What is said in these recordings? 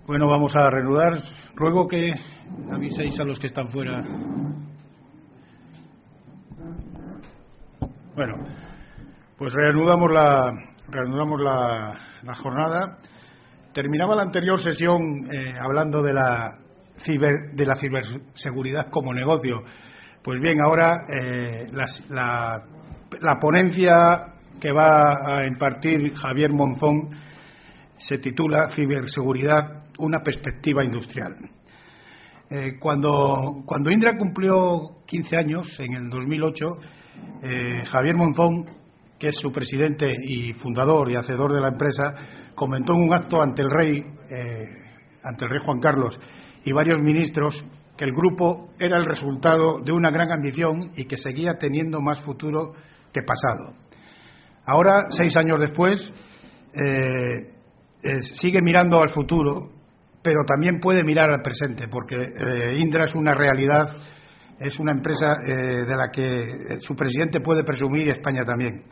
Bueno, vamos a reanudar. Ruego que aviséis a los que están fuera. Bueno, pues reanudamos la jornada. Terminaba la anterior sesión hablando de la ciberseguridad como negocio. Pues bien, ahora la ponencia que va a impartir Javier Monzón se titula Ciberseguridad, una perspectiva industrial. Cuando Indra cumplió 15 años, en el 2008, Javier Monzón, que es su presidente y fundador y hacedor de la empresa, comentó en un acto ante el rey Juan Carlos y varios ministros que el grupo era el resultado de una gran ambición y que seguía teniendo más futuro que pasado. Ahora, 6 años después, sigue mirando al futuro, pero también puede mirar al presente, porque Indra es una realidad, es una empresa de la que su presidente puede presumir y España también.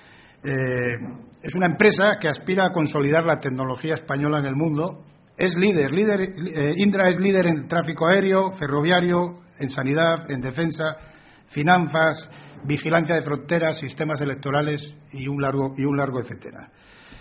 Es una empresa que aspira a consolidar la tecnología española en el mundo. Es Indra es líder en tráfico aéreo, ferroviario, en sanidad, en defensa, finanzas, vigilancia de fronteras, sistemas electorales y un largo etcétera.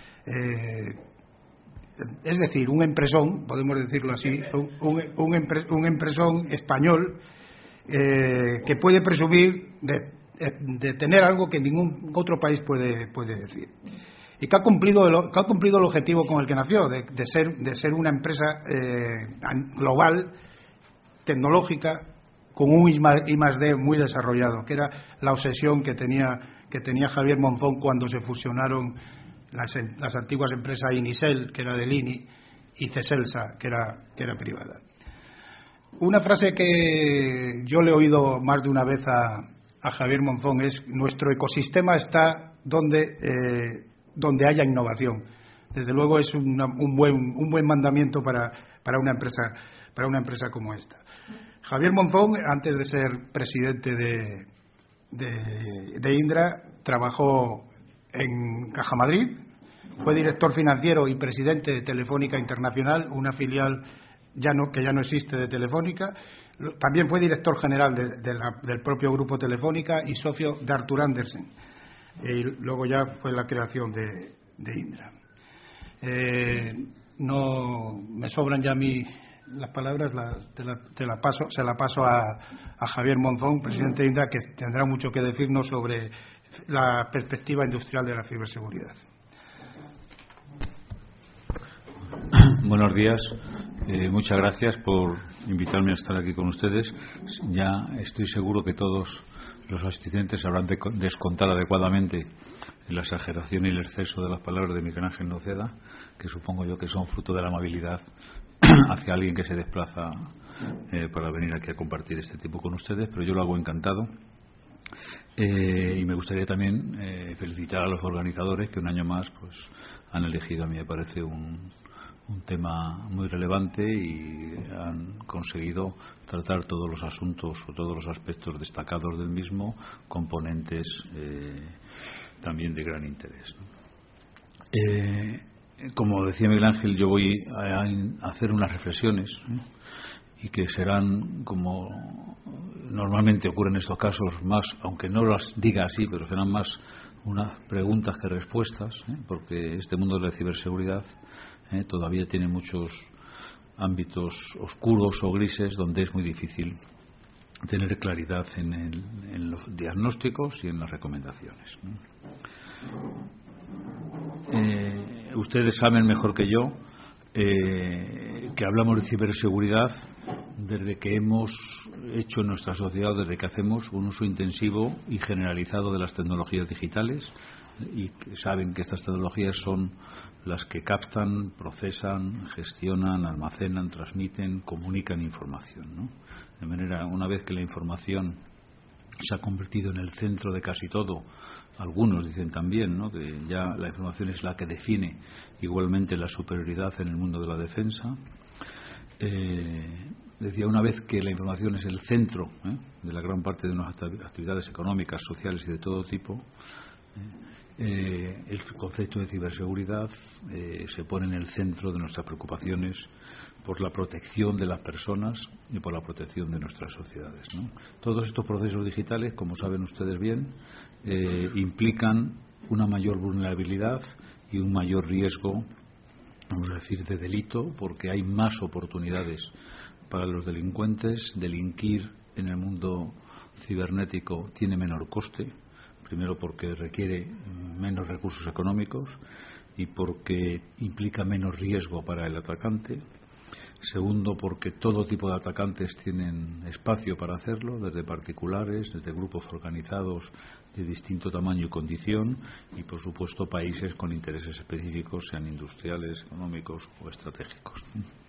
Es decir, un empresón, podemos decirlo así, un empresón español que puede presumir de tener algo que ningún otro país puede decir, y que ha cumplido el objetivo con el que nació, de ser una empresa global, tecnológica, con un I+D muy desarrollado, que era la obsesión que tenía Javier Monzón cuando se fusionaron las antiguas empresas Inisel, que era del INI, y Ceselsa, que era privada. Una frase que yo le he oído más de una vez a Javier Monzón es: nuestro ecosistema está donde haya innovación. Desde luego es un buen mandamiento para una empresa como esta. Javier Monzón, antes de ser presidente de Indra, trabajó en Caja Madrid, fue director financiero y presidente de Telefónica Internacional, una filial que ya no existe de Telefónica. También fue director general del propio grupo Telefónica y socio de Arthur Andersen. Y luego ya fue la creación de Indra. No me sobran ya a mí las palabras, se la paso a Javier Monzón, presidente de Indra, que tendrá mucho que decirnos sobre la perspectiva industrial de la ciberseguridad. Buenos días. Muchas gracias por invitarme a estar aquí con ustedes. Ya estoy seguro que todos los asistentes habrán descontado adecuadamente la exageración y el exceso de las palabras de Miguel Ángel Noceda, que supongo yo que son fruto de la amabilidad hacia alguien que se desplaza para venir aquí a compartir este tiempo con ustedes, pero yo lo hago encantado. Y me gustaría también felicitar a los organizadores que un año más pues han elegido, a mí me parece, un tema muy relevante y han conseguido tratar todos los asuntos o todos los aspectos destacados del mismo, componentes también de gran interés, ¿no? Como decía Miguel Ángel, yo voy a hacer unas reflexiones y que serán, como normalmente ocurre en estos casos, más, aunque no las diga así, pero serán más unas preguntas que respuestas, porque este mundo de la ciberseguridad todavía tiene muchos ámbitos oscuros o grises donde es muy difícil tener claridad en los diagnósticos y en las recomendaciones, ¿no? Ustedes saben mejor que yo que hablamos de ciberseguridad desde que hemos hecho en nuestra sociedad, desde que hacemos un uso intensivo y generalizado de las tecnologías digitales, y saben que estas tecnologías son las que captan, procesan, gestionan, almacenan, transmiten, comunican información, ¿no? De manera, una vez que la información se ha convertido en el centro de casi todo, algunos dicen también, ¿no?, que ya la información es la que define igualmente la superioridad en el mundo de la defensa. Decía, una vez que la información es el centro de la gran parte de nuestras actividades económicas, sociales y de todo tipo, El concepto de ciberseguridad se pone en el centro de nuestras preocupaciones por la protección de las personas y por la protección de nuestras sociedades, ¿no? Todos estos procesos digitales, como saben ustedes bien, implican una mayor vulnerabilidad y un mayor riesgo, vamos a decir, de delito, porque hay más oportunidades para los delincuentes. Delinquir en el mundo cibernético tiene menor coste, primero porque requiere menos recursos económicos y porque implica menos riesgo para el atacante. Segundo, porque todo tipo de atacantes tienen espacio para hacerlo, desde particulares, desde grupos organizados de distinto tamaño y condición, y por supuesto países con intereses específicos, sean industriales, económicos o estratégicos.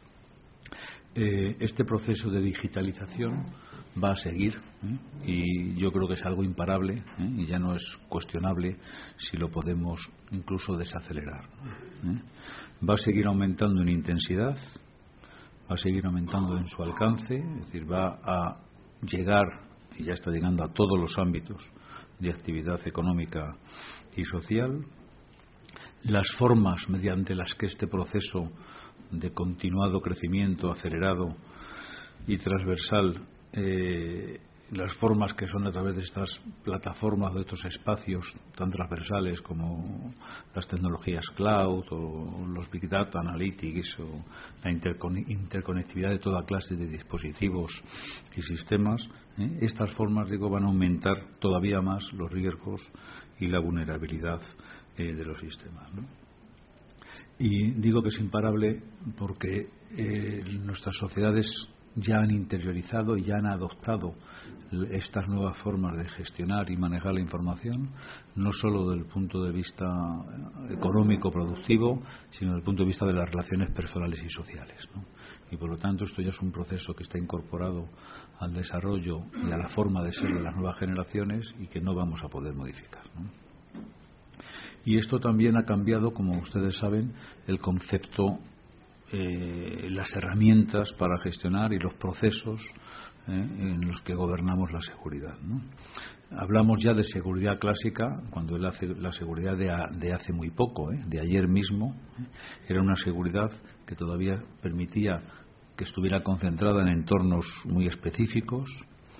Este proceso de digitalización va a seguir, y yo creo que es algo imparable, y ya no es cuestionable si lo podemos incluso desacelerar. Va a seguir aumentando en intensidad, va a seguir aumentando en su alcance, es decir, va a llegar, y ya está llegando, a todos los ámbitos de actividad económica y social. Las formas mediante las que este proceso de continuado crecimiento acelerado y transversal, las formas que son a través de estas plataformas, de estos espacios tan transversales como las tecnologías cloud o los big data analytics o la interconectividad de toda clase de dispositivos y sistemas, estas formas, digo, van a aumentar todavía más los riesgos y la vulnerabilidad de los sistemas, ¿no? Y digo que es imparable porque nuestras sociedades ya han interiorizado y ya han adoptado estas nuevas formas de gestionar y manejar la información, no solo desde el punto de vista económico productivo, sino desde el punto de vista de las relaciones personales y sociales, ¿no? Y por lo tanto esto ya es un proceso que está incorporado al desarrollo y a la forma de ser de las nuevas generaciones y que no vamos a poder modificar, ¿no? Y esto también ha cambiado, como ustedes saben, el concepto, las herramientas para gestionar y los procesos en los que gobernamos la seguridad, ¿no? Hablamos ya de seguridad clásica cuando la seguridad de hace muy poco, de ayer mismo, era una seguridad que todavía permitía que estuviera concentrada en entornos muy específicos,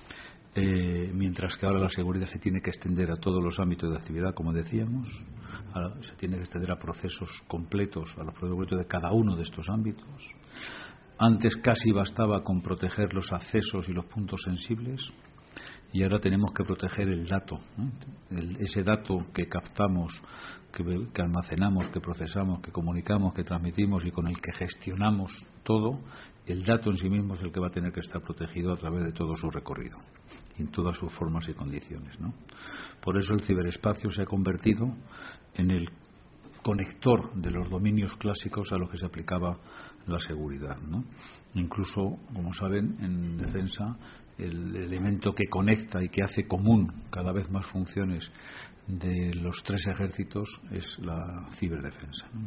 mientras que ahora la seguridad se tiene que extender a todos los ámbitos de actividad, como decíamos, se tiene que extender a procesos completos, a los procesos completos de cada uno de estos ámbitos. Antes casi bastaba con proteger los accesos y los puntos sensibles, y ahora tenemos que proteger el dato, ¿no? Ese dato que captamos, que almacenamos, que procesamos, que comunicamos, que transmitimos y con el que gestionamos todo. El dato en sí mismo es el que va a tener que estar protegido a través de todo su recorrido, en todas sus formas y condiciones, ¿no? Por eso el ciberespacio se ha convertido en el conector de los dominios clásicos a los que se aplicaba la seguridad, ¿no? Incluso, como saben, en defensa, el elemento que conecta y que hace común cada vez más funciones de los tres ejércitos es la ciberdefensa, ¿no?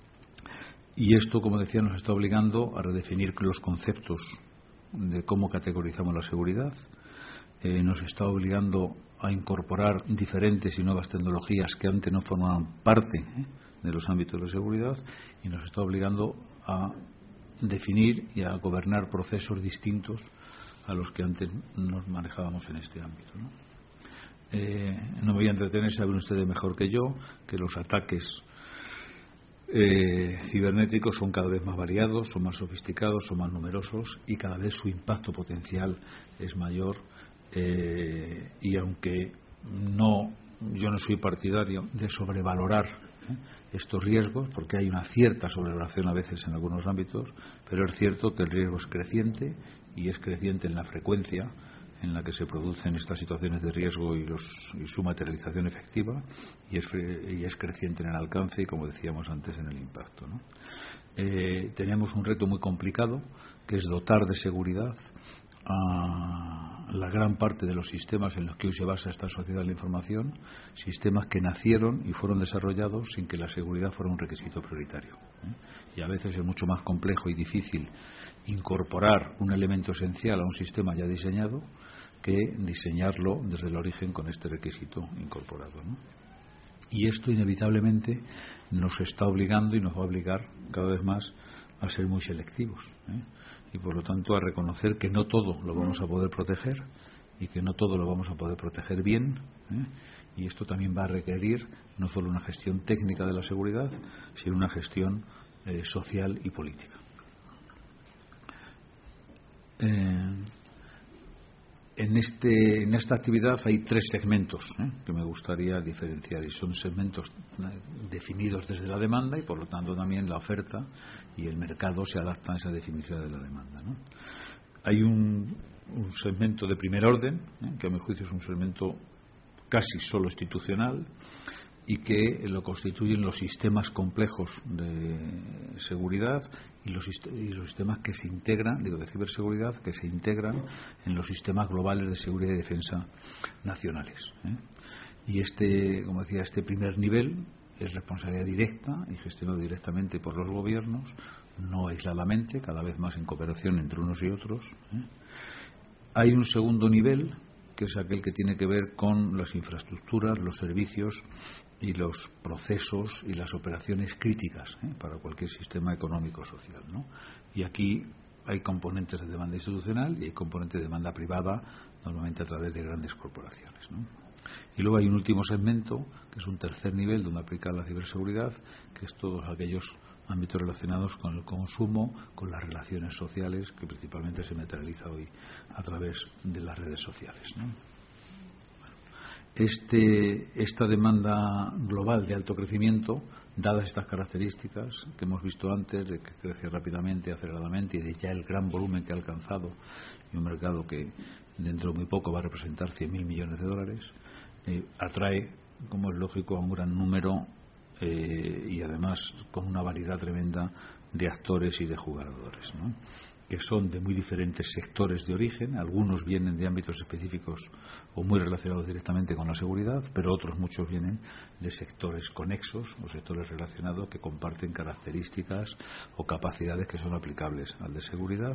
Y esto, como decía, nos está obligando a redefinir los conceptos de cómo categorizamos la seguridad, nos está obligando a incorporar diferentes y nuevas tecnologías que antes no formaban parte de los ámbitos de seguridad, y nos está obligando a definir y a gobernar procesos distintos a los que antes nos manejábamos en este ámbito, ¿no? No me voy a entretener, saben ustedes mejor que yo que los ataques cibernéticos son cada vez más variados, son más sofisticados, son más numerosos y cada vez su impacto potencial es mayor, y aunque yo no soy partidario de sobrevalorar estos riesgos, porque hay una cierta sobrevaloración a veces en algunos ámbitos, pero es cierto que el riesgo es creciente, y es creciente en la frecuencia en la que se producen estas situaciones de riesgo y su materialización efectiva, y es creciente en el alcance y, como decíamos antes, en el impacto, ¿no? Tenemos un reto muy complicado, que es dotar de seguridad a la gran parte de los sistemas en los que hoy se basa esta sociedad de la información, sistemas que nacieron y fueron desarrollados sin que la seguridad fuera un requisito prioritario, y a veces es mucho más complejo y difícil incorporar un elemento esencial a un sistema ya diseñado que diseñarlo desde el origen con este requisito incorporado, ¿no? Y esto inevitablemente nos está obligando y nos va a obligar cada vez más a ser muy selectivos, y por lo tanto a reconocer que no todo lo vamos a poder proteger y que no todo lo vamos a poder proteger bien, y esto también va a requerir no solo una gestión técnica de la seguridad, sino una gestión social y política. En esta actividad hay 3 segmentos que me gustaría diferenciar, y son segmentos definidos desde la demanda, y por lo tanto también la oferta y el mercado se adaptan a esa definición de la demanda, ¿no? Hay un segmento de primer orden, que a mi juicio es un segmento casi solo institucional, y que lo constituyen los sistemas complejos de seguridad y los sistemas que se integran, de ciberseguridad, que se integran en los sistemas globales de seguridad y defensa nacionales. Y como decía, este primer nivel es responsabilidad directa y gestionado directamente por los gobiernos, no aisladamente, cada vez más en cooperación entre unos y otros. Hay un segundo nivel, que es aquel que tiene que ver con las infraestructuras, los servicios y los procesos y las operaciones críticas para cualquier sistema económico o social, ¿no? Y aquí hay componentes de demanda institucional y hay componentes de demanda privada, normalmente a través de grandes corporaciones, ¿no? Y luego hay un último segmento, que es un tercer nivel donde aplica la ciberseguridad, que es todos aquellos ámbitos relacionados con el consumo, con las relaciones sociales, que principalmente se materializa hoy a través de las redes sociales, ¿no? Esta demanda global de alto crecimiento, dadas estas características que hemos visto antes, de que crece rápidamente, aceleradamente, y de ya el gran volumen que ha alcanzado, y un mercado que dentro de muy poco va a representar 100.000 millones de dólares, atrae, como es lógico, a un gran número y además con una variedad tremenda de actores y de jugadores, ¿no? Que son de muy diferentes sectores de origen. Algunos vienen de ámbitos específicos o muy relacionados directamente con la seguridad, pero otros muchos vienen de sectores conexos o sectores relacionados que comparten características o capacidades que son aplicables al de seguridad.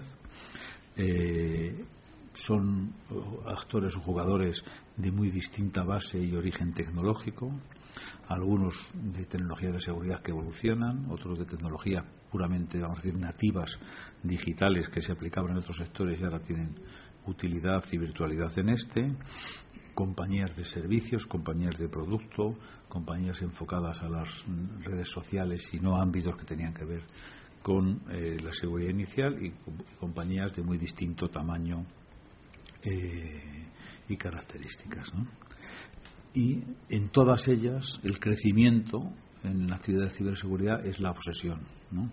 Son actores o jugadores de muy distinta base y origen tecnológico, algunos de tecnologías de seguridad que evolucionan, otros de tecnologías puramente, vamos a decir, nativas digitales que se aplicaban en otros sectores y ahora tienen utilidad y virtualidad en compañías de servicios, compañías de producto, compañías enfocadas a las redes sociales y no a ámbitos que tenían que ver con la seguridad inicial, y compañías de muy distinto tamaño y características, ¿no? Y en todas ellas el crecimiento en la actividad de ciberseguridad es la obsesión, ¿no?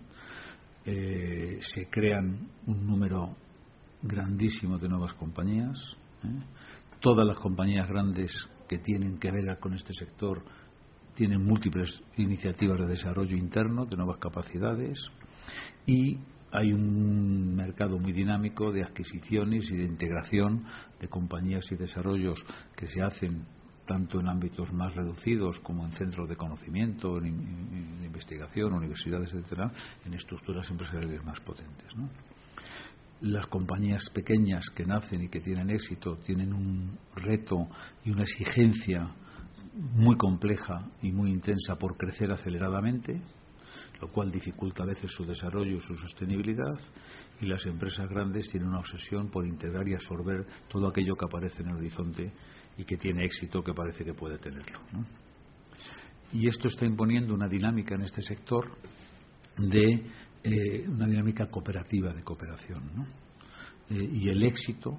Se crean un número grandísimo de nuevas compañías, todas las compañías grandes que tienen que ver con este sector tienen múltiples iniciativas de desarrollo interno de nuevas capacidades, y hay un mercado muy dinámico de adquisiciones y de integración de compañías y desarrollos que se hacen tanto en ámbitos más reducidos como en centros de conocimiento, en investigación, universidades, etcétera, en estructuras empresariales más potentes, ¿no? Las compañías pequeñas que nacen y que tienen éxito tienen un reto y una exigencia muy compleja y muy intensa por crecer aceleradamente, lo cual dificulta a veces su desarrollo y su sostenibilidad, y las empresas grandes tienen una obsesión por integrar y absorber todo aquello que aparece en el horizonte y que tiene éxito, que parece que puede tenerlo, ¿no? Y esto está imponiendo una dinámica en este sector de una dinámica cooperativa de cooperación, ¿no? Y el éxito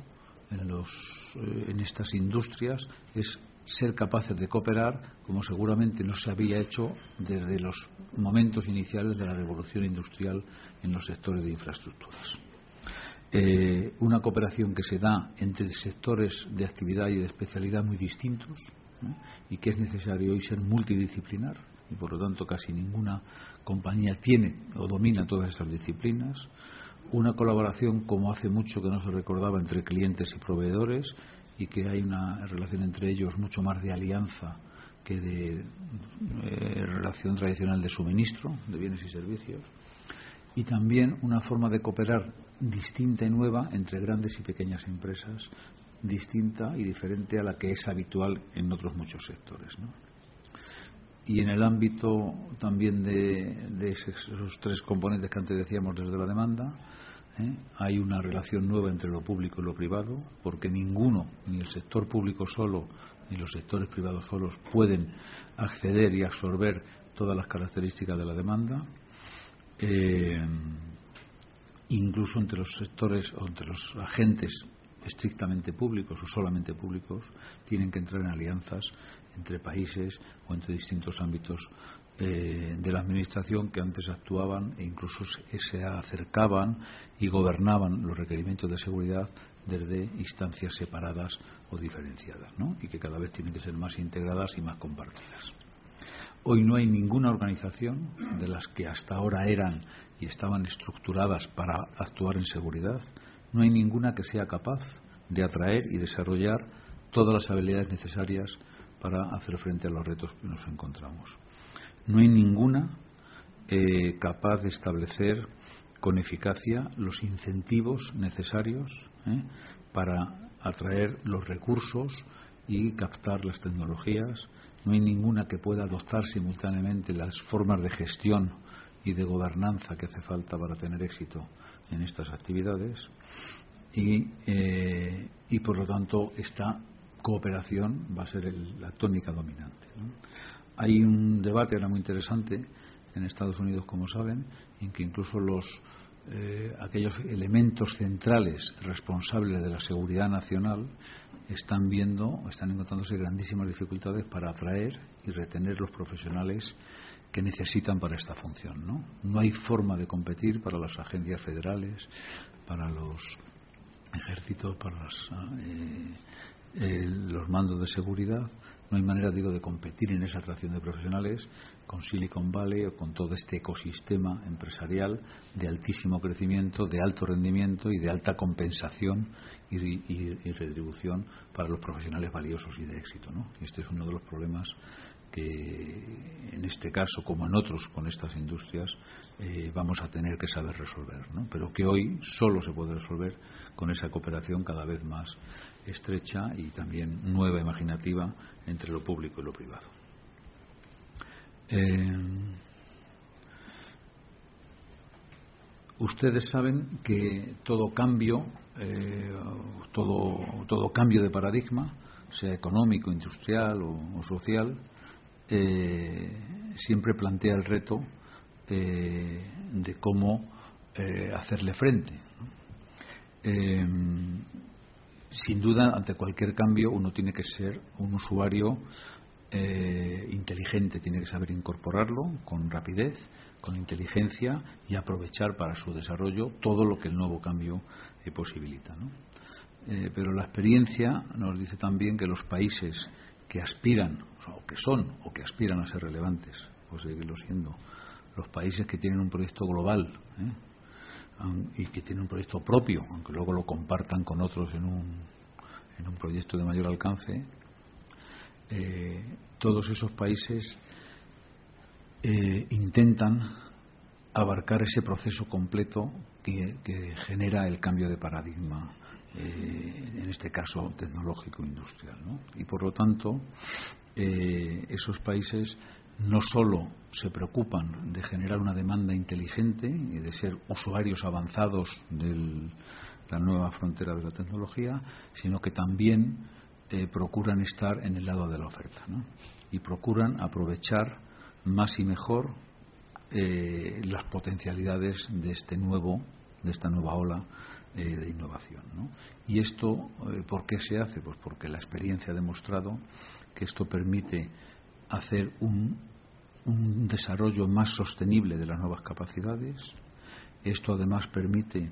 en estas industrias es ser capaces de cooperar como seguramente no se había hecho desde los momentos iniciales de la revolución industrial en los sectores de infraestructuras. Una cooperación que se da entre sectores de actividad y de especialidad muy distintos, y que es necesario hoy ser multidisciplinar, y por lo tanto casi ninguna compañía tiene o domina todas estas disciplinas. Una colaboración como hace mucho que no se recordaba entre clientes y proveedores, y que hay una relación entre ellos mucho más de alianza que de relación tradicional de suministro de bienes y servicios. Y también una forma de cooperar distinta y nueva entre grandes y pequeñas empresas, distinta y diferente a la que es habitual en otros muchos sectores, ¿no? Y en el ámbito también de esos tres componentes que antes decíamos desde la demanda, hay una relación nueva entre lo público y lo privado, porque ninguno, ni el sector público solo, ni los sectores privados solos, pueden acceder y absorber todas las características de la demanda. Incluso entre los sectores o entre los agentes estrictamente públicos o solamente públicos tienen que entrar en alianzas entre países o entre distintos ámbitos de la administración que antes actuaban e incluso se acercaban y gobernaban los requerimientos de seguridad desde instancias separadas o diferenciadas, ¿no? Y que cada vez tienen que ser más integradas y más compartidas. Hoy no hay ninguna organización de las que hasta ahora eran y estaban estructuradas para actuar en seguridad, no hay ninguna que sea capaz de atraer y desarrollar todas las habilidades necesarias para hacer frente a los retos que nos encontramos. No hay ninguna capaz de establecer con eficacia los incentivos necesarios para atraer los recursos y captar las tecnologías. No hay ninguna que pueda adoptar simultáneamente las formas de gestión y de gobernanza que hace falta para tener éxito en estas actividades y por lo tanto esta cooperación va a ser la tónica dominante, ¿no? Hay un debate ahora muy interesante en Estados Unidos, como saben, en que incluso aquellos elementos centrales responsables de la seguridad nacional están encontrándose grandísimas dificultades para atraer y retener los profesionales que necesitan para esta función, ¿no? No hay forma de competir para las agencias federales, para los ejércitos, para los mandos de seguridad. No hay manera, de competir en esa atracción de profesionales con Silicon Valley o con todo este ecosistema empresarial de altísimo crecimiento, de alto rendimiento y de alta compensación y retribución para los profesionales valiosos y de éxito, ¿no? Este es uno de los problemas que en este caso, como en otros con estas industrias, vamos a tener que saber resolver, ¿no? Pero que hoy solo se puede resolver con esa cooperación cada vez más estrecha y también nueva, imaginativa, entre lo público y lo privado. Ustedes saben que todo cambio de paradigma, sea económico, industrial o social, siempre plantea el reto de cómo hacerle frente. Sin duda, ante cualquier cambio uno tiene que ser un usuario inteligente, tiene que saber incorporarlo con rapidez, con inteligencia y aprovechar para su desarrollo todo lo que el nuevo cambio posibilita, ¿no? Pero la experiencia nos dice también que los países que aspiran, o que aspiran a ser relevantes, o seguirlo siendo, los países que tienen un proyecto global y que tienen un proyecto propio, aunque luego lo compartan con otros en un proyecto de mayor alcance, todos esos países intentan abarcar ese proceso completo que genera el cambio de paradigma, en este caso tecnológico industrial, ¿no? Y por lo tanto esos países no solo se preocupan de generar una demanda inteligente y de ser usuarios avanzados de la nueva frontera de la tecnología, sino que también procuran estar en el lado de la oferta, ¿no? Y procuran aprovechar más y mejor las potencialidades de esta nueva ola de innovación, ¿no? Y esto, ¿por qué se hace? Pues porque la experiencia ha demostrado que esto permite hacer un desarrollo más sostenible de las nuevas capacidades. Esto además permite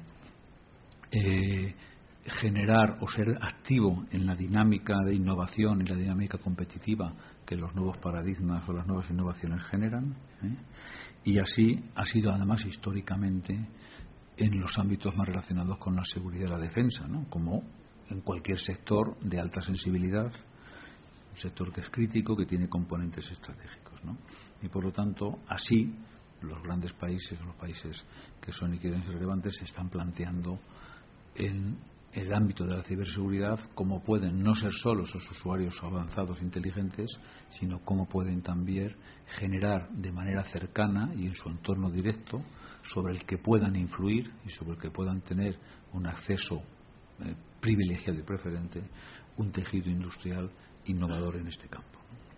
generar o ser activo en la dinámica de innovación y la dinámica competitiva que los nuevos paradigmas o las nuevas innovaciones generan, y así ha sido además históricamente en los ámbitos más relacionados con la seguridad y la defensa, ¿no? Como en cualquier sector de alta sensibilidad, un sector que es crítico, que tiene componentes estratégicos, ¿no? Y por lo tanto, así los países que son y quieren ser relevantes se están planteando en el ámbito de la ciberseguridad, cómo pueden no ser solo esos usuarios avanzados inteligentes, sino cómo pueden también generar de manera cercana y en su entorno directo, sobre el que puedan influir y sobre el que puedan tener un acceso privilegiado y preferente, un tejido industrial innovador en este campo.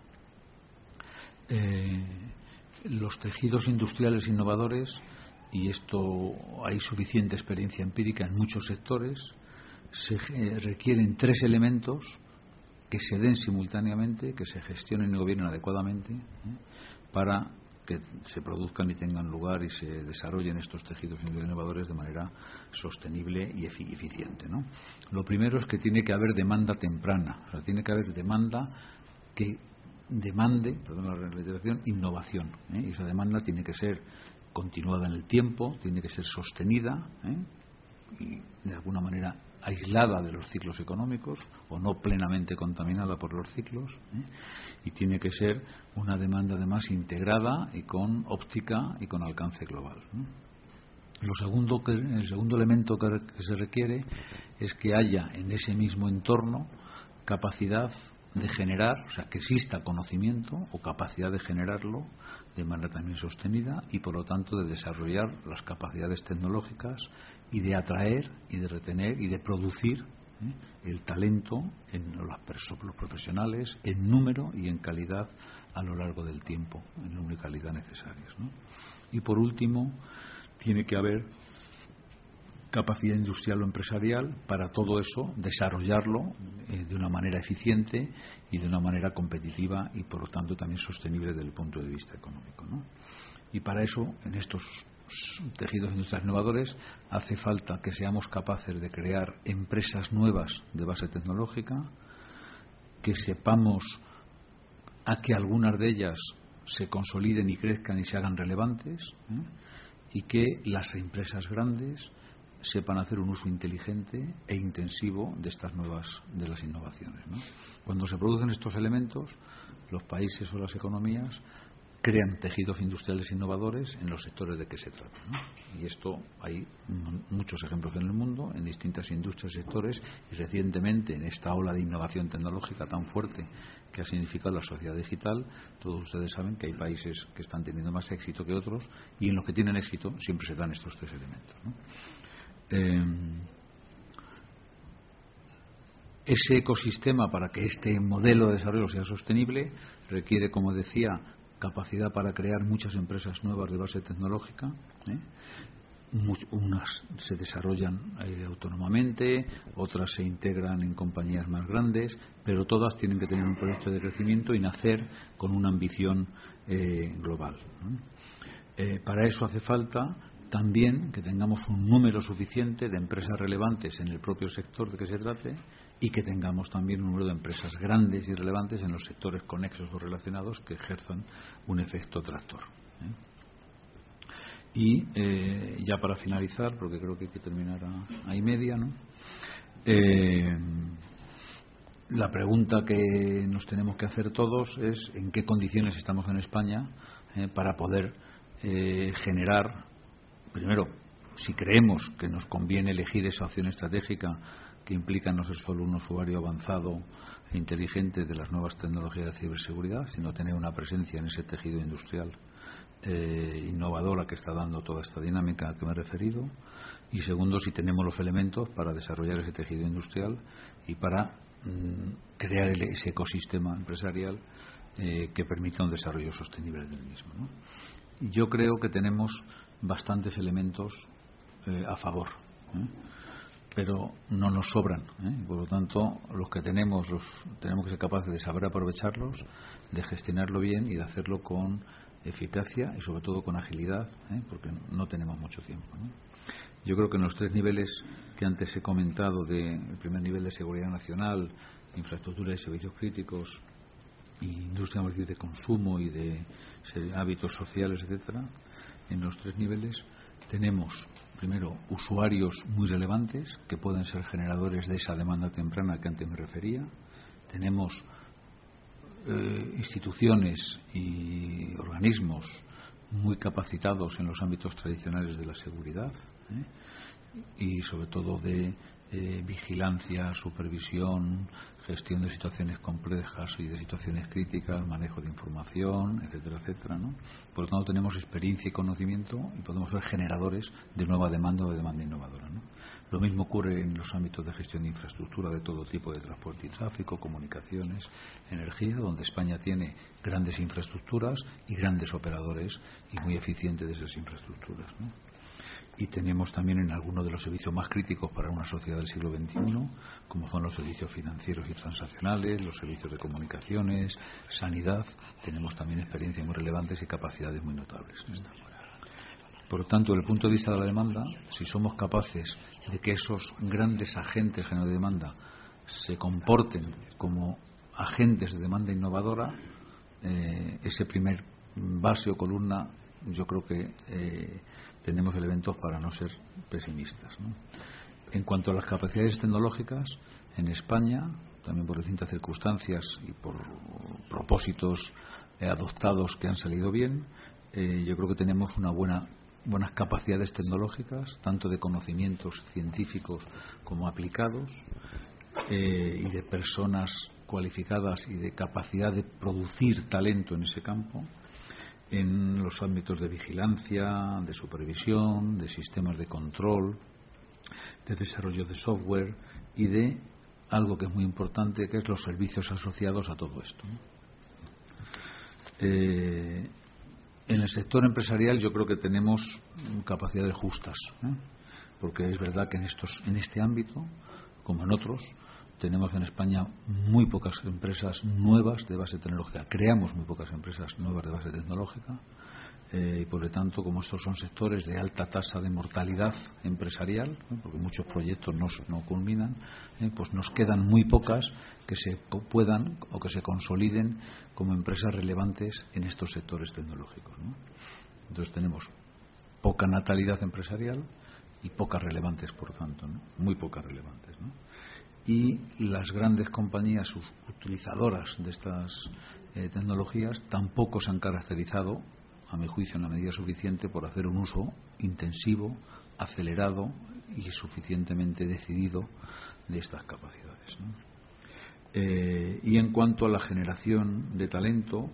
Los tejidos industriales innovadores, y esto hay suficiente experiencia empírica en muchos sectores, requieren 3 elementos que se den simultáneamente, que se gestionen y gobiernen adecuadamente, para que se produzcan y tengan lugar y se desarrollen estos tejidos innovadores de manera sostenible y eficiente, ¿no? Lo primero es que tiene que haber demanda temprana, o sea, tiene que haber demanda que demande, perdón la reiteración, innovación, y esa demanda tiene que ser continuada en el tiempo, tiene que ser sostenida, y de alguna manera aislada de los ciclos económicos o no plenamente contaminada por los ciclos, y tiene que ser una demanda además integrada y con óptica y con alcance global, ¿no? El segundo elemento que se requiere es que haya en ese mismo entorno capacidad de generar, o sea, que exista conocimiento o capacidad de generarlo de manera también sostenida y por lo tanto de desarrollar las capacidades tecnológicas y de atraer y de retener y de producir el talento en los profesionales en número y en calidad a lo largo del tiempo, en número y calidad necesarios, ¿no? Y por último tiene que haber capacidad industrial o empresarial para todo eso desarrollarlo de una manera eficiente y de una manera competitiva y por lo tanto también sostenible desde el punto de vista económico, ¿no? Y para eso, en estos tejidos industriales innovadores, hace falta que seamos capaces de crear empresas nuevas de base tecnológica, que sepamos a que algunas de ellas se consoliden y crezcan y se hagan relevantes, y que las empresas grandes sepan hacer un uso inteligente e intensivo de estas nuevas, de las innovaciones, ¿no? Cuando se producen estos elementos, los países o las economías crean tejidos industriales innovadores en los sectores de que se trata, ¿no? Y esto hay muchos ejemplos en el mundo, en distintas industrias y sectores, y recientemente en esta ola de innovación tecnológica tan fuerte que ha significado la sociedad digital, todos ustedes saben que hay países que están teniendo más éxito que otros, y en los que tienen éxito siempre se dan estos 3 elementos, ¿no? Ese ecosistema, para que este modelo de desarrollo sea sostenible, requiere, como decía, capacidad para crear muchas empresas nuevas de base tecnológica, unas se desarrollan autónomamente, otras se integran en compañías más grandes, pero todas tienen que tener un proyecto de crecimiento y nacer con una ambición global, ¿no? Para eso hace falta también que tengamos un número suficiente de empresas relevantes en el propio sector de que se trate y que tengamos también un número de empresas grandes y relevantes en los sectores conexos o relacionados que ejerzan un efecto tractor, Y ya para finalizar, porque creo que hay que terminar a y media, ¿no? La pregunta que nos tenemos que hacer todos es en qué condiciones estamos en España para poder generar. Primero, si creemos que nos conviene elegir esa opción estratégica que implica no ser solo un usuario avanzado e inteligente de las nuevas tecnologías de ciberseguridad, sino tener una presencia en ese tejido industrial innovadora que está dando toda esta dinámica a que me he referido. Y segundo, si tenemos los elementos para desarrollar ese tejido industrial y para crear ese ecosistema empresarial que permita un desarrollo sostenible del mismo, ¿no? Yo creo que tenemos bastantes elementos a favor, pero no nos sobran, por lo tanto los que tenemos tenemos que ser capaces de saber aprovecharlos, de gestionarlo bien y de hacerlo con eficacia y sobre todo con agilidad, porque no tenemos mucho tiempo, ¿no? Yo creo que en los 3 niveles que antes he comentado, el primer nivel de seguridad nacional, infraestructura y servicios críticos, y industria de consumo y de hábitos sociales, etcétera, en los 3 niveles tenemos primero usuarios muy relevantes que pueden ser generadores de esa demanda temprana que antes me refería. Tenemos instituciones y organismos muy capacitados en los ámbitos tradicionales de la seguridad, y sobre todo de vigilancia, supervisión, gestión de situaciones complejas y de situaciones críticas, manejo de información, etcétera, etcétera, ¿no? Por lo tanto, tenemos experiencia y conocimiento y podemos ser generadores de nueva demanda o de demanda innovadora, ¿no? Lo mismo ocurre en los ámbitos de gestión de infraestructura de todo tipo, de transporte y tráfico, comunicaciones, energía, donde España tiene grandes infraestructuras y grandes operadores y muy eficientes de esas infraestructuras, ¿no? Y tenemos también en algunos de los servicios más críticos para una sociedad del siglo XXI, como son los servicios financieros y transaccionales, los servicios de comunicaciones, sanidad, tenemos también experiencias muy relevantes y capacidades muy notables. Por lo tanto, desde el punto de vista de la demanda, si somos capaces de que esos grandes agentes generadores de demanda se comporten como agentes de demanda innovadora, ese primer base o columna, yo creo que tenemos elementos para no ser pesimistas, ¿no? En cuanto a las capacidades tecnológicas, en España, también por distintas circunstancias y por propósitos adoptados que han salido bien, yo creo que tenemos buenas capacidades tecnológicas, tanto de conocimientos científicos como aplicados, y de personas cualificadas y de capacidad de producir talento en ese campo, en los ámbitos de vigilancia, de supervisión, de sistemas de control, de desarrollo de software y de algo que es muy importante, que es los servicios asociados a todo esto, ¿no? En el sector empresarial yo creo que tenemos capacidades justas, ¿eh? Porque es verdad que en este ámbito, como en otros, tenemos en España muy pocas empresas nuevas de base tecnológica. Creamos muy pocas empresas nuevas de base tecnológica, y por lo tanto, como estos son sectores de alta tasa de mortalidad empresarial, porque muchos proyectos no culminan, pues nos quedan muy pocas que se puedan o que se consoliden como empresas relevantes en estos sectores tecnológicos, ¿no? Entonces tenemos poca natalidad empresarial y pocas relevantes, por tanto, ¿no? Muy pocas relevantes, ¿no? Y las grandes compañías utilizadoras de estas tecnologías tampoco se han caracterizado, a mi juicio, en la medida suficiente por hacer un uso intensivo, acelerado y suficientemente decidido de estas capacidades, ¿no? Y en cuanto a la generación de talento,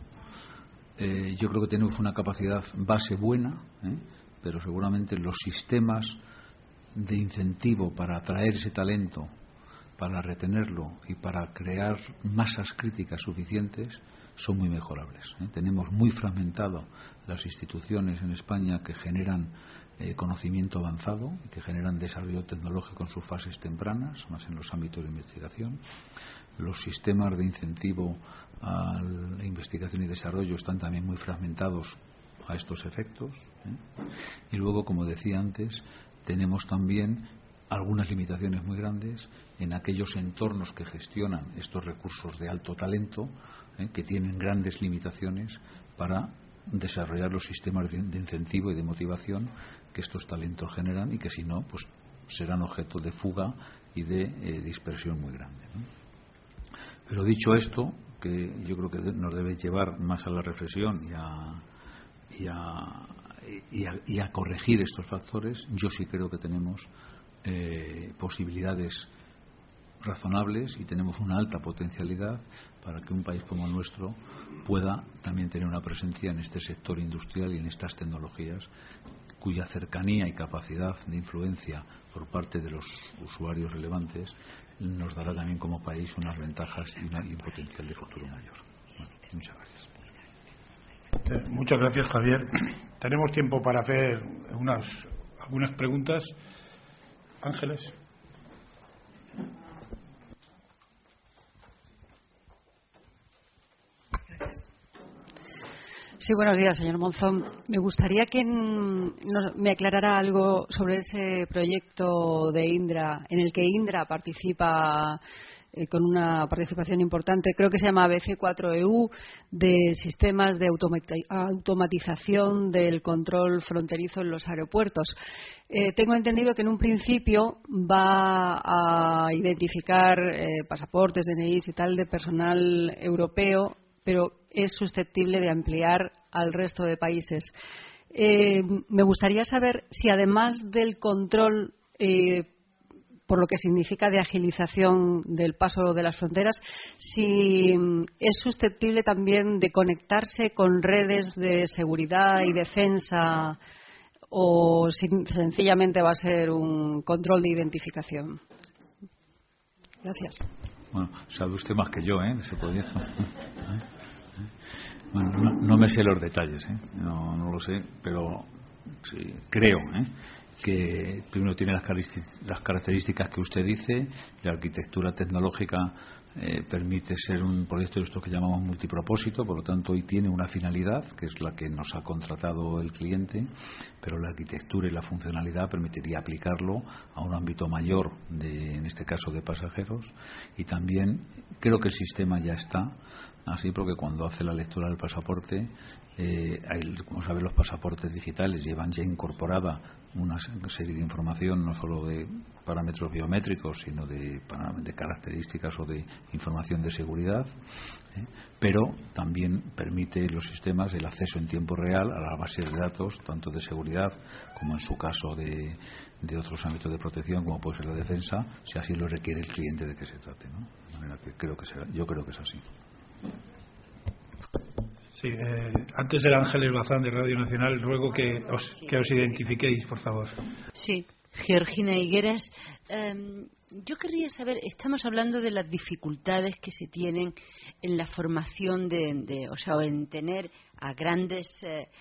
yo creo que tenemos una capacidad base buena, pero seguramente los sistemas de incentivo para atraer ese talento, para retenerlo y para crear masas críticas suficientes son muy mejorables, ¿eh? Tenemos muy fragmentado las instituciones en España que generan conocimiento avanzado y que generan desarrollo tecnológico en sus fases tempranas, más en los ámbitos de investigación. Los sistemas de incentivo a la investigación y desarrollo están también muy fragmentados a estos efectos, ¿eh? Y luego, como decía antes, tenemos también algunas limitaciones muy grandes en aquellos entornos que gestionan estos recursos de alto talento, que tienen grandes limitaciones para desarrollar los sistemas de incentivo y de motivación que estos talentos generan y que, si no, pues serán objeto de fuga y de dispersión muy grande, ¿no? Pero dicho esto, que yo creo que nos debe llevar más a la reflexión y a corregir estos factores, yo sí creo que tenemos posibilidades razonables y tenemos una alta potencialidad para que un país como el nuestro pueda también tener una presencia en este sector industrial y en estas tecnologías cuya cercanía y capacidad de influencia por parte de los usuarios relevantes nos dará también como país unas ventajas y un potencial de futuro mayor. Bueno, muchas gracias. Muchas gracias, Javier. Tenemos tiempo para hacer algunas preguntas. Ángeles. Sí, buenos días, señor Monzón. Me gustaría que me aclarara algo sobre ese proyecto de Indra, en el que Indra participa con una participación importante, creo que se llama ABC4EU, de sistemas de automatización del control fronterizo en los aeropuertos. Tengo entendido que en un principio va a identificar pasaportes, DNIs y tal de personal europeo, pero es susceptible de ampliar al resto de países. Me gustaría saber si, además del control por lo que significa de agilización del paso de las fronteras, si es susceptible también de conectarse con redes de seguridad y defensa o si sencillamente va a ser un control de identificación. Gracias. Bueno, sabe usted más que yo, de ese proyecto. Bueno, no me sé los detalles, no lo sé, pero sí, creo que primero tiene las características que usted dice. La arquitectura tecnológica permite ser un proyecto de esto que llamamos multipropósito, por lo tanto hoy tiene una finalidad que es la que nos ha contratado el cliente, pero la arquitectura y la funcionalidad permitiría aplicarlo a un ámbito mayor, en este caso de pasajeros, y también creo que el sistema ya está así, porque cuando hace la lectura del pasaporte, como saben, los pasaportes digitales llevan ya incorporada una serie de información, no solo de parámetros biométricos, sino de características o de información de seguridad, pero también permite los sistemas el acceso en tiempo real a las bases de datos, tanto de seguridad como en su caso de otros ámbitos de protección, como puede ser la defensa, si así lo requiere el cliente de que se trate, ¿no? De manera que yo creo que es así. Sí, antes era Ángeles Bazán de Radio Nacional. Ruego que os identifiquéis, por favor. Sí, Georgina Higueras. Yo querría saber, estamos hablando de las dificultades que se tienen en la formación o en tener a grandes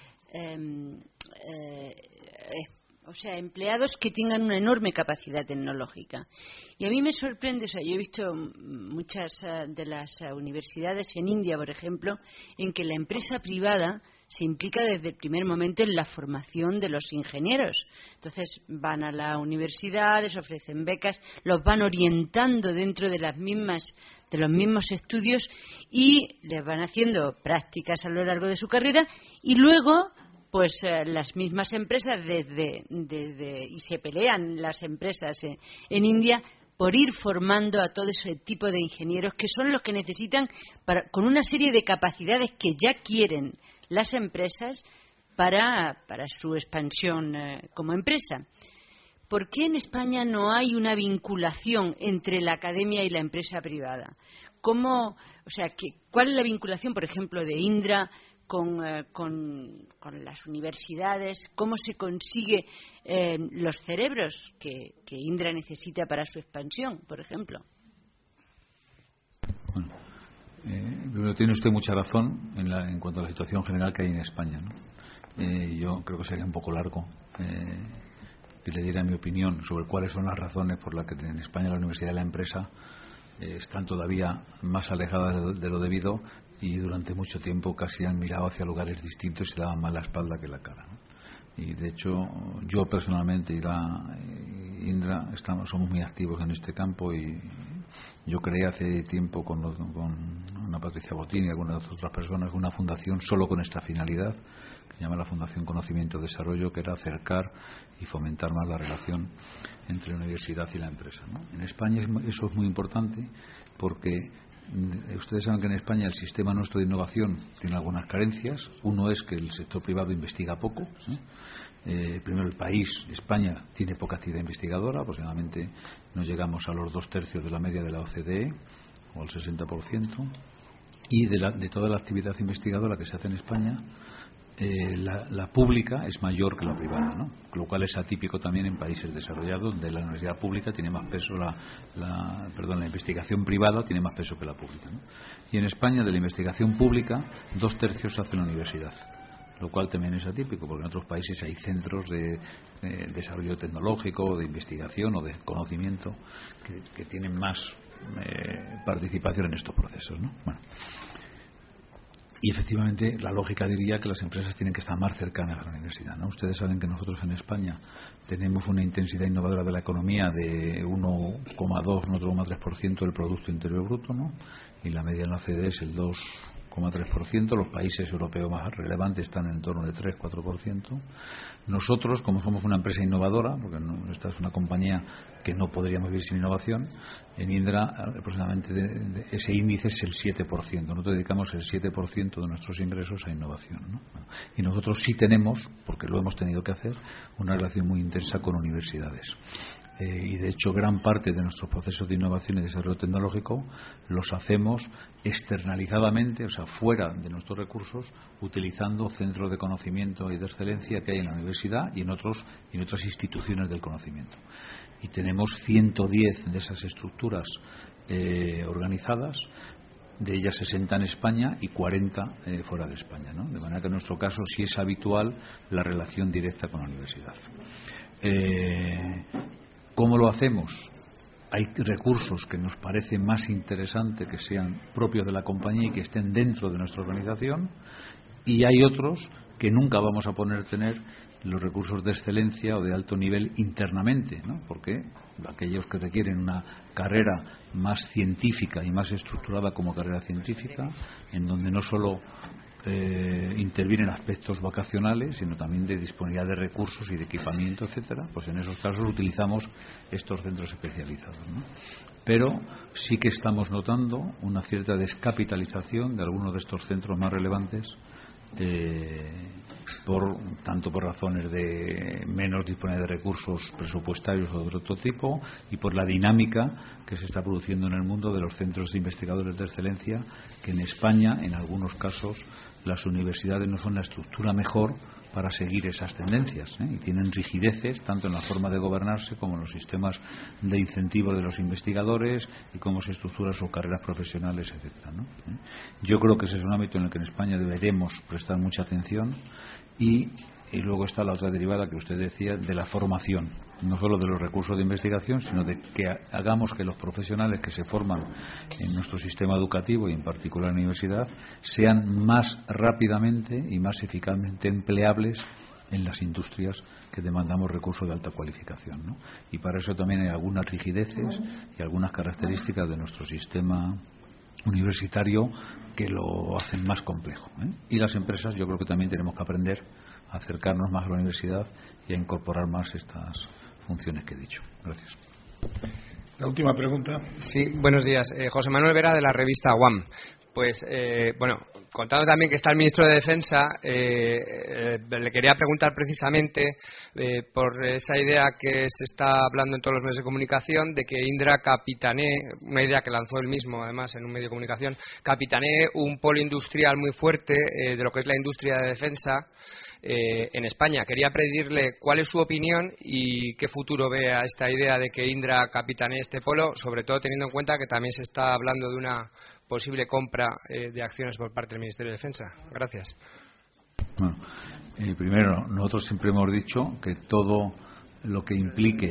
empleados que tengan una enorme capacidad tecnológica. Y a mí me sorprende, yo he visto muchas de las universidades en India, por ejemplo, en que la empresa privada se implica desde el primer momento en la formación de los ingenieros. Entonces van a la universidad, les ofrecen becas, los van orientando dentro de los mismos estudios y les van haciendo prácticas a lo largo de su carrera, y luego pues las mismas empresas y se pelean las empresas en India por ir formando a todo ese tipo de ingenieros que son los que necesitan con una serie de capacidades que ya quieren las empresas para su expansión como empresa. ¿Por qué en España no hay una vinculación entre la academia y la empresa privada? ¿Cuál es la vinculación, por ejemplo, de Indra con las universidades? ¿Cómo se consigue los cerebros que Indra necesita para su expansión, por ejemplo? Bueno, primero tiene usted mucha razón en cuanto a la situación general que hay en España, ¿no? Yo creo que sería un poco largo que le diera mi opinión sobre cuáles son las razones por las que en España la universidad y la empresa están todavía más alejadas de lo debido, y durante mucho tiempo casi han mirado hacia lugares distintos y se daban más la espalda que la cara, ¿no? Y de hecho yo personalmente y Indra somos muy activos en este campo, y yo creé hace tiempo con Ana Patricia Botín y algunas otras personas una fundación solo con esta finalidad, que se llama la Fundación Conocimiento y Desarrollo, que era acercar y fomentar más la relación entre la universidad y la empresa, ¿no? En España eso es muy importante, porque ustedes saben que en España el sistema nuestro de innovación tiene algunas carencias. Uno es que el sector privado investiga poco, primero, el país, España, tiene poca actividad investigadora, aproximadamente no llegamos a los 2/3 de la media de la OCDE, o al 60%, y de toda la actividad investigadora que se hace en España, la pública es mayor que la privada, ¿no? Lo cual es atípico también en países desarrollados, donde la universidad pública tiene más peso, la investigación privada tiene más peso que la pública, ¿no? Y en España, de la investigación pública, 2/3 se hace en la universidad, lo cual también es atípico, porque en otros países hay centros de desarrollo tecnológico, de investigación o de conocimiento que tienen más participación en estos procesos, ¿no? Bueno. Y efectivamente la lógica diría que las empresas tienen que estar más cercanas a la universidad, ¿no? Ustedes saben que nosotros en España tenemos una intensidad innovadora de la economía de 1,2, 1,3% del Producto Interior Bruto, ¿no? Y la media en la OCDE es el 2,3%. Los países europeos más relevantes están en torno de 3-4%. Nosotros, como somos una empresa innovadora, porque esta es una compañía que no podríamos vivir sin innovación, en Indra aproximadamente ese índice es el 7%. Nosotros dedicamos el 7% de nuestros ingresos a innovación, ¿no? Y nosotros sí tenemos, porque lo hemos tenido que hacer, una relación muy intensa con universidades. y de hecho gran parte de nuestros procesos de innovación y desarrollo tecnológico los hacemos externalizadamente, o sea, fuera de nuestros recursos, utilizando centros de conocimiento y de excelencia que hay en la universidad y en otras instituciones del conocimiento. Y tenemos 110 de esas estructuras organizadas, de ellas 60 en España y 40 fuera de España, ¿no? De manera que en nuestro caso sí es habitual la relación directa con la universidad. ¿Cómo lo hacemos? Hay recursos que nos parece más interesante que sean propios de la compañía y que estén dentro de nuestra organización, y hay otros que nunca vamos a poder tener los recursos de excelencia o de alto nivel internamente, ¿no? Porque aquellos que requieren una carrera más científica y más estructurada como carrera científica, en donde no solo intervienen aspectos vacacionales, sino también de disponibilidad de recursos y de equipamiento, etcétera, pues en esos casos utilizamos estos centros especializados, ¿no? Pero sí que estamos notando una cierta descapitalización de algunos de estos centros más relevantes, tanto por razones de menos disponibilidad de recursos presupuestarios o de otro tipo, y por la dinámica que se está produciendo en el mundo de los centros de investigadores de excelencia, que en España, en algunos casos, las universidades no son la estructura mejor para seguir esas tendencias, y tienen rigideces tanto en la forma de gobernarse como en los sistemas de incentivo de los investigadores y cómo se estructuran sus carreras profesionales, etcétera, ¿no? Yo creo que ese es un ámbito en el que en España deberemos prestar mucha atención, y luego está la otra derivada que usted decía de la formación, no solo de los recursos de investigación, sino de que hagamos que los profesionales que se forman en nuestro sistema educativo y en particular en la universidad sean más rápidamente y más eficazmente empleables en las industrias que demandamos recursos de alta cualificación, ¿no? Y para eso también hay algunas rigideces y algunas características de nuestro sistema universitario que lo hacen más complejo, ¿eh? Y las empresas, yo creo que también tenemos que aprender a acercarnos más a la universidad y a incorporar más estas funciones que he dicho. Gracias. La última pregunta. Sí, buenos días. José Manuel Vera, de la revista UAM. Pues, contando también que está el ministro de Defensa, le quería preguntar precisamente por esa idea que se está hablando en todos los medios de comunicación de que Indra capitanee, una idea que lanzó él mismo además en un medio de comunicación, capitanee un polo industrial muy fuerte de lo que es la industria de defensa en España. Quería pedirle cuál es su opinión y qué futuro ve a esta idea de que Indra capitanee este polo, sobre todo teniendo en cuenta que también se está hablando de una posible compra de acciones por parte del Ministerio de Defensa. Gracias. Bueno, primero, nosotros siempre hemos dicho que todo lo que implique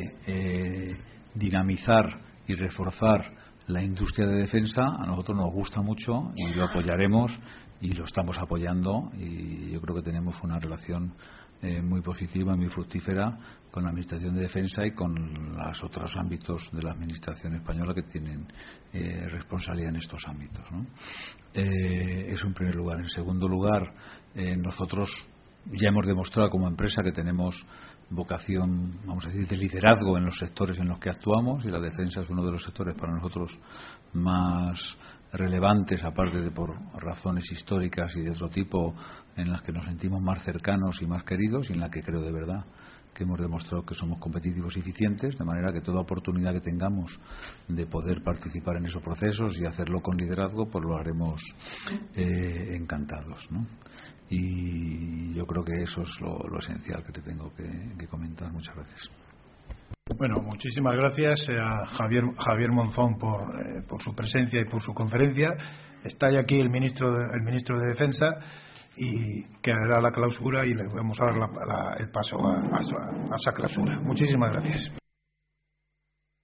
dinamizar y reforzar la industria de defensa a nosotros nos gusta mucho y lo apoyaremos y lo estamos apoyando, y yo creo que tenemos una relación muy positiva, muy fructífera con la Administración de Defensa y con los otros ámbitos de la Administración española que tienen responsabilidad en estos ámbitos, ¿no? Eso en primer lugar. En segundo lugar, nosotros ya hemos demostrado como empresa que tenemos vocación, vamos a decir, de liderazgo en los sectores en los que actuamos, y la defensa es uno de los sectores para nosotros más relevantes, aparte de por razones históricas y de otro tipo, en las que nos sentimos más cercanos y más queridos, y en la que creo de verdad que hemos demostrado que somos competitivos y eficientes, de manera que toda oportunidad que tengamos de poder participar en esos procesos y hacerlo con liderazgo, pues lo haremos encantados, ¿no? Y yo creo que eso es lo esencial que te tengo que comentar. Muchas gracias. Bueno, muchísimas gracias a Javier Monzón por su presencia y por su conferencia. Está ya aquí el ministro de Defensa, y que hará la clausura, y le vamos a dar el paso a esa clausura. Muchísimas gracias.